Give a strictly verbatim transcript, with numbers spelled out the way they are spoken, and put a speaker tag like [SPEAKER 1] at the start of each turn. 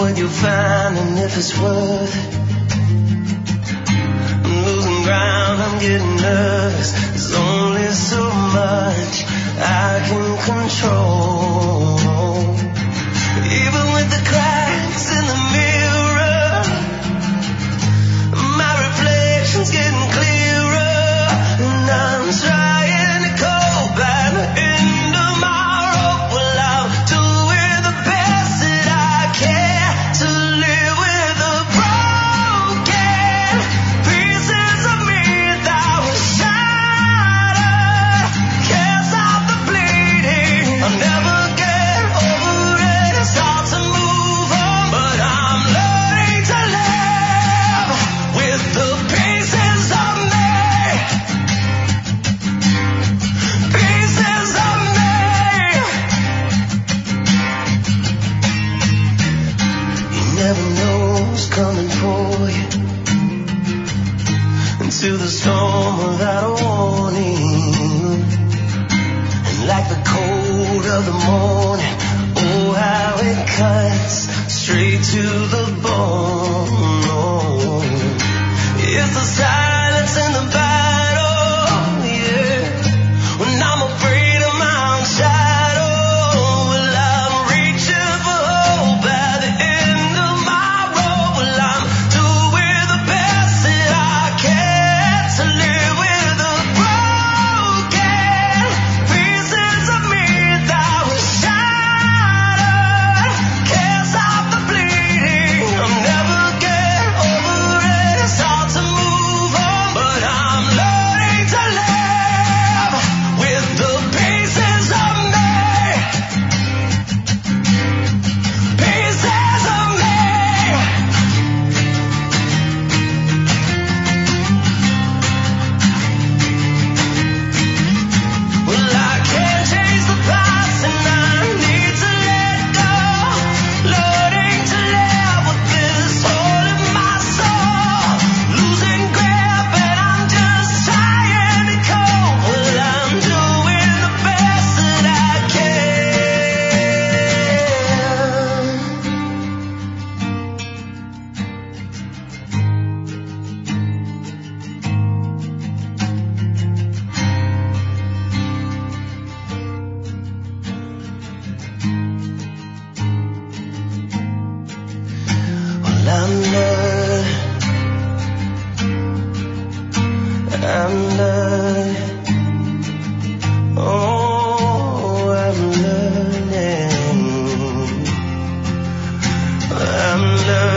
[SPEAKER 1] what you'll find and if it's worth it. I'm losing ground, I'm getting nervous. There's only so much I can control. Even with the cracks in the mirror, my reflection's getting clearer, and I'm trying to cope by the end of my rope. Well, I'm doing the best that I can to live with the broken pieces of me that were shattered. Can't stop the bleeding, I'll never get over it. It's hard to move on, but I'm learning to live with the pieces of me. Pieces of me. You never know who's coming for you into the storm without a warning. And like the cold of the morning, oh how it cuts straight to the bone. Oh, it's the silence in the battle, yeah. When I'm afraid of my own shadow, well, I'm reaching for hope at the end of my road. Well, I'm doing the best that I can to live with the broken pieces of me that were shattered. Can't stop the bleeding, I'll never get over it. It's hard to move on, but I'm learning to live with the pieces of me. Pieces of me. Well, I can't change the past and I need to let go. Learning to live with this hole in my soul. Losing grip and I'm just trying to cope. Well, I'm doing the best that I Well, I'm learning, I'm learning, oh, I'm learning, I'm learning.